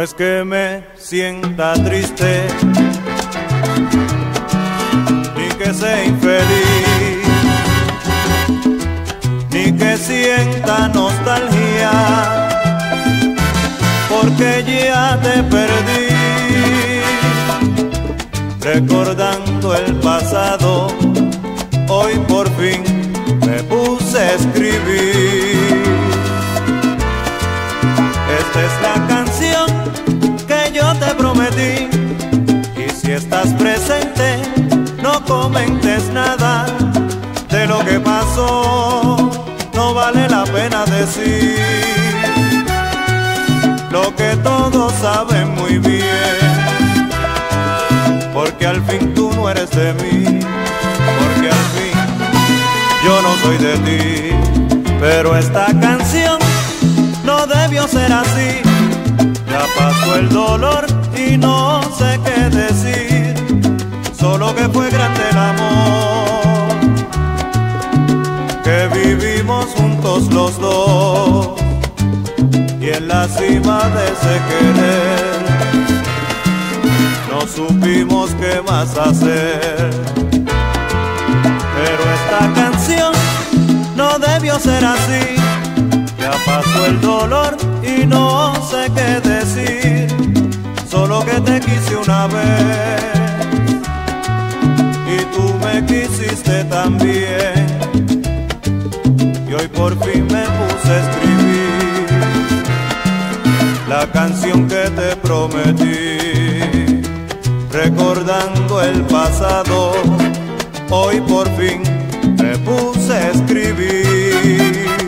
es que me sienta triste, ni que sea infeliz, ni que sienta nostalgia, porque ya te perdí. Recordando el pasado, hoy por fin me puse a escribir. Esta es la canción que yo te prometí, y si estás presente no comentes nada de lo que pasó, no vale la pena decir lo que todos saben muy bien, porque al fin tú no eres de mí, porque al fin yo no soy de ti. Pero esta canción no debió ser así, ya pasó el dolor y no sé qué decir, solo que fue grande el amor que vivimos juntos los dos, y en la cima de ese querer no supimos qué más hacer. Pero esta canción no debió ser así, ya pasó el dolor y no sé qué decir, solo que te quise una vez y tú me quisiste también, y hoy por fin me puse a escribir la canción que te prometí. Recordando el pasado, hoy por fin me puse a escribir.